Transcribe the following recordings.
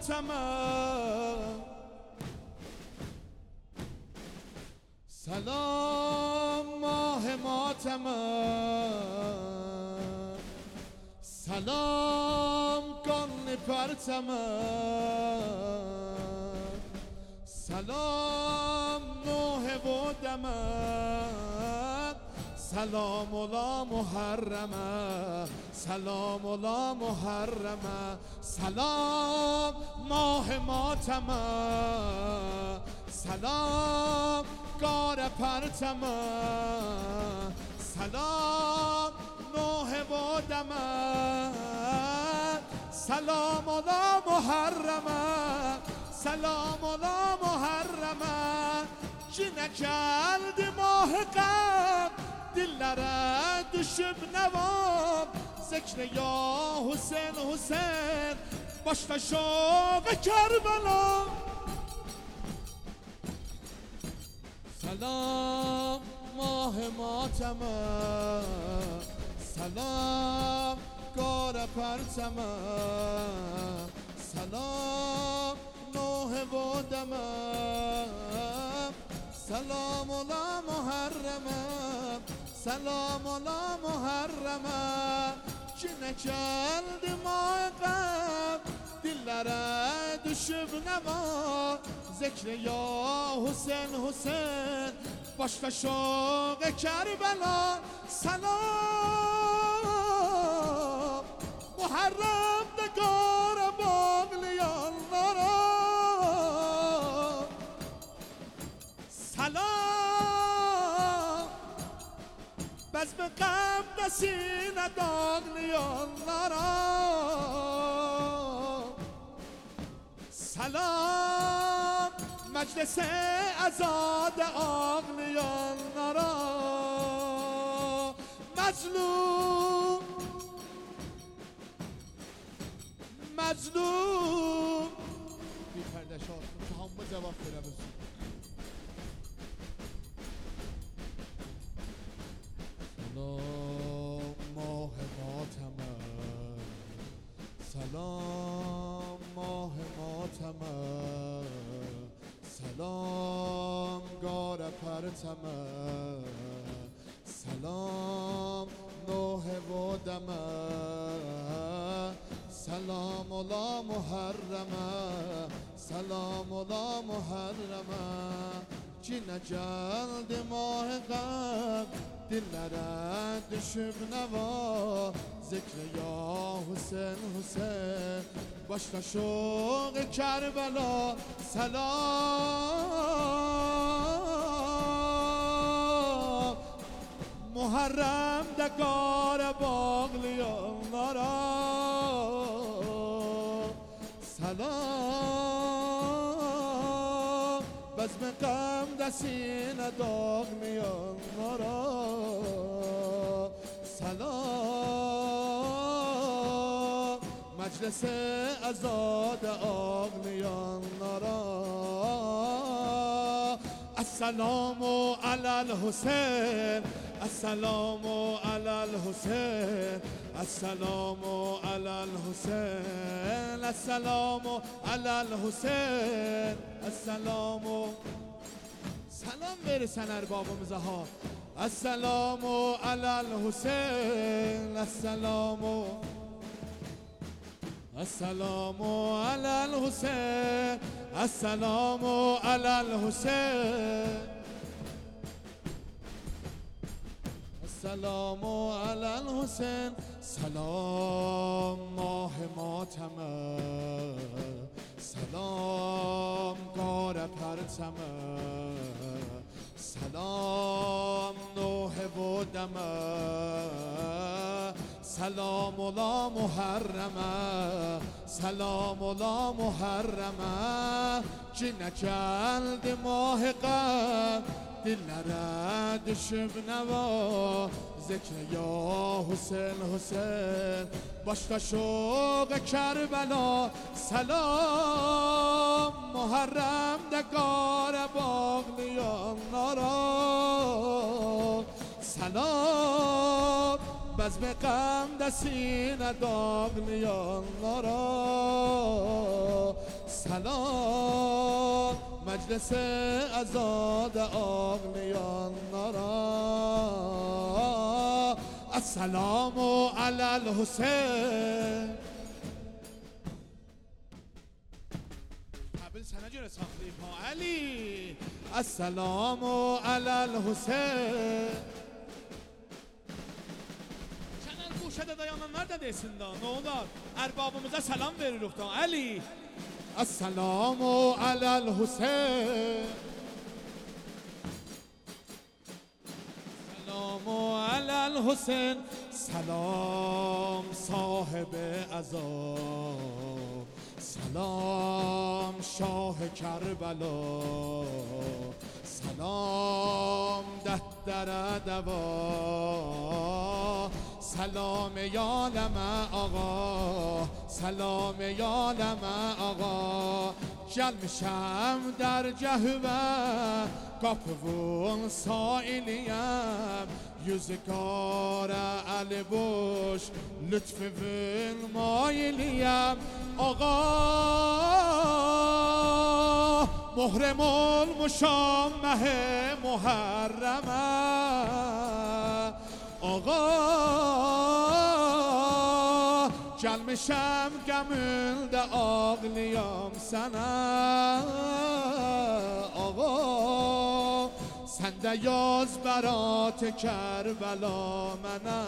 سلام ماه ماتم، سلام گل پرتم، سلام نوح و دمم، سلام لا محرمه، سلام لا محرمه، سلام ماه ماتم، سلام گار پرتم، سلام نوح و دمم، سلام لا محرمه، سلام لا محرمه. چی نکردی ماه قبل دللere düşüp nevam ذکر یا حسین حسین başta şoق کربلا. سلام ماه ماتم، سلام گار پرتم، سلام نوح و دمم، سلام لا محرمه، سلام لا محرمه. چی نکردی ماه قبل dillere düşüp neva ذکر یا حسین حسین başta şoق کربلا. سلام محرم دگار باقلیانlara، سلام بزم غم سینه داغلیانlara، سلام مجلس آزاد ağlayanlara. مظلوم مظلوم bir kardeşim tamamı cevap veremezsin. سلام ماه ماتم، سلام ماه ماتم، سلام گار پرتم، سلام نوح و دمم، سلام لا محرمه، سلام لا محرمه. چی نکردی ماه قبل dillere düşüp neva ذکر یا حسین حسین başta şoq Kerbela. Selam Muharrem'de qara bağlayanlara, selam bezmi qəmdə sinə dağlayanlara, selam meclise azade ağlayanlara. Esselamu alel Hüseyin, Esselamu alel Hüseyin, Esselamu alel Hüseyin, Esselamu alel Hüseyin, Esselamu. Selam verirsen erbabımıza ha. Esselamu alel Hüseyin, Esselamu. Esselamu alel Hüseyin, Esselamu alel Hüseyin, Esselamu alel Hüseyin. Selam mah matem, selam gar pertem, selam Nuh و دمه، سلام لا محرمه، سلام لا محرمه. چی نکردی ماه قبل dillere düşüp neva ذکر یا حسین حسین başta şoq Kerbela. Selam Muharrem'de qara bağlayanlara, selam bezmi qəmdə sinə dağlayanlara, سلام مجلس ازاد آقلیان نارا السلام علی الحسین قبل سنه جور ساختی پا علی السلام علی الحسین چنان گوشه دایانın neredesin da ne olur erbabımıza selam veririk da Ali السلام علی الحسین سلام علی الحسین سلام صاحب عزا سلام شاه کربلا سلام دفتر دوا سلام یالم آقا سلام یالم آقا gelmişəm در cəhvə qapıvın sailiyəm yüzgara əli boş lütfüvün mailiyəm ağa muhrem olmuşam məh-i muharrəmə ağa gelmişəm gəmildə ağlıyam sənə ağa sən də yaz bərat Kərbəla mənə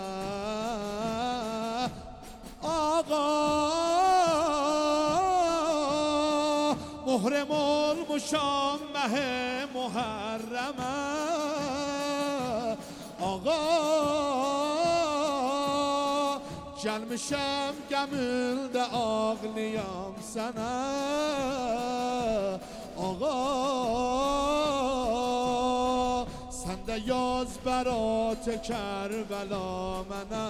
ağa muhrem olmuşam məh-i muharrəmə ağa gelmişəm gəmildə ağlıyam sənə ağa sən də yaz bərat Kərbəla mənə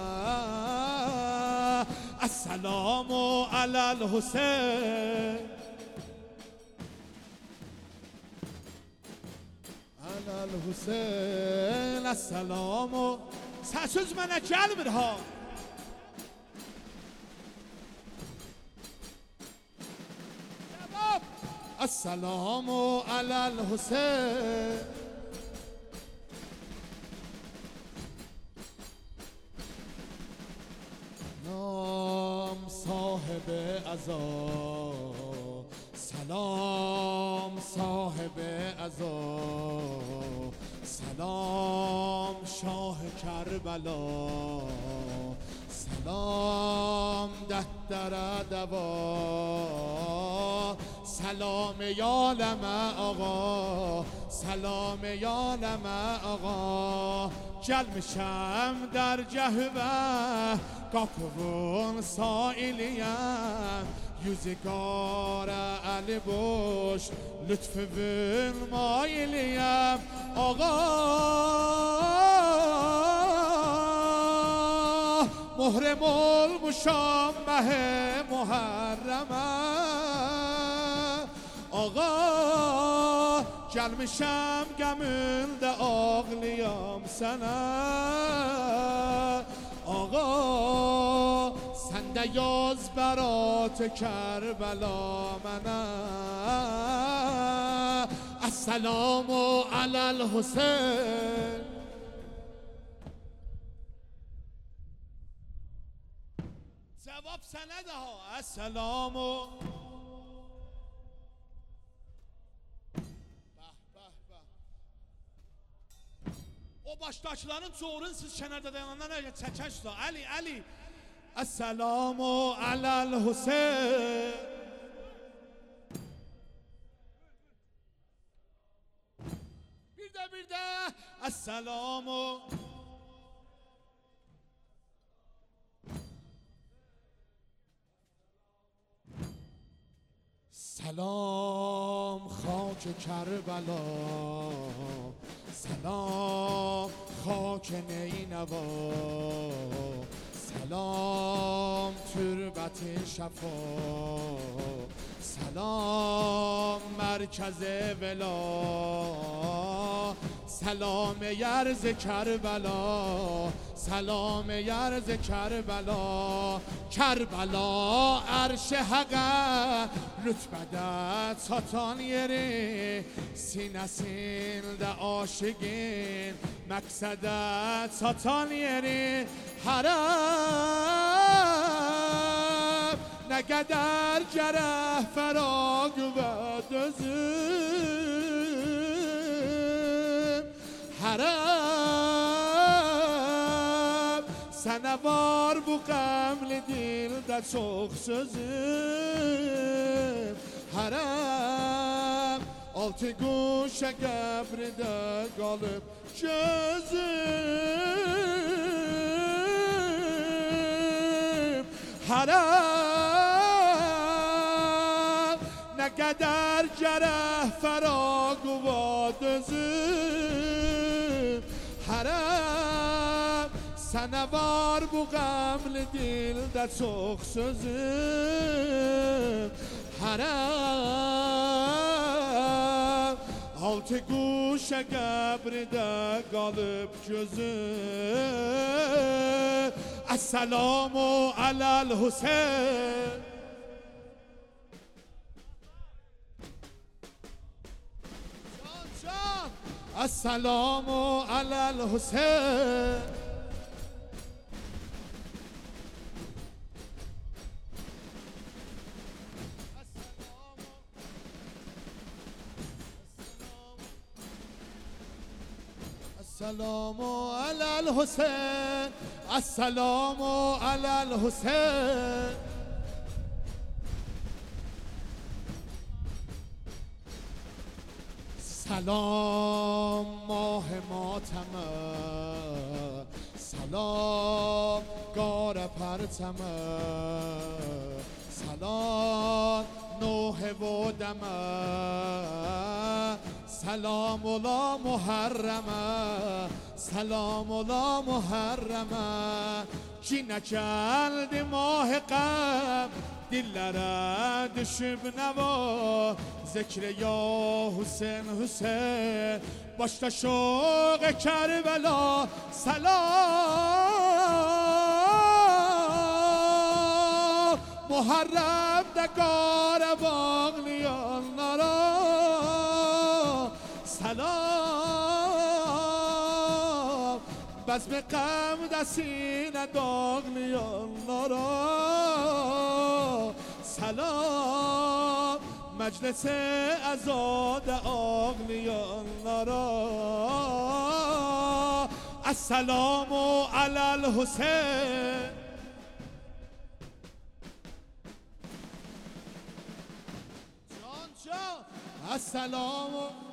Əssəlamu aləl Hüseyn aləl Hüseyn Əssəlamu Səsüz mənə gəlmir ha السلام علی الحسین نام صاحب عزا سلام صاحب عزا سلام شاه کربلا سلام دفتر دوا سلام یالم آقا سلام یالم آقا gelmişəm در cəhvə qapıvın sailiyəm yüzgara əli boş lütfüvün mailiyəm ağa muhrem olmuşam məh-i muharrəmə ağa gelmişəm gəmildə ağlıyam sənə ağa sən də yaz bərat Kərbəla mənə Əssəlamu aləl Hüseyn cavab sənə də ha Əssəlamu o başdakilərin çoğurun siz kənarda dayanandan öyle çəkərsiniz. Ali, Ali. Əssəlamu aləl Hüseyn. Bir də. Əssəlamu. سلام خاک کربلا سلام خاک نینوا سلام تربت شفا سلام مرکز ولا سلام یرز کربلا، سلام یرز کربلا. کربلا عرش حقه rütbədə çatan yeri, sinəsində aşıqin məqsədə çatan yeri. Hərəm nə qədər gərək fəraq və dözüm. Hərəm sənə var bu qəmli dildə çox sözüm. Hərəm altı quşa qəbridə qalıb gözüm. Hərəm nə qədər gərək fəraq və dözüm. Hərəm sənə var bu qəmli dildə çox sözüm. Hərəm altı quşa qəbridə qalıb gözüm. Əssəlamu aləl Hüseyn. Əssəlamu aləl Hüseyn. Esselamu alel Hüseyin, Esselamu alel Hüseyin. سلام ماه ماتمه، سلام گار پرتمه، سلام نوح و دمه، سلام الله محرمه، سلام الله محرمه. کی نکرد ماه غم دلlara düşüb nəva zikr ya Hüseyin Hüseyin. Başda şoq Kərbəla salam. Muharremdə qara bağlayanlara salam. Bəzm qəmdə sinə dağlayanlara salam. Məclis əzad ağlayanlara Əssəlamu aləl Hüseyin. Can can Əssəlamu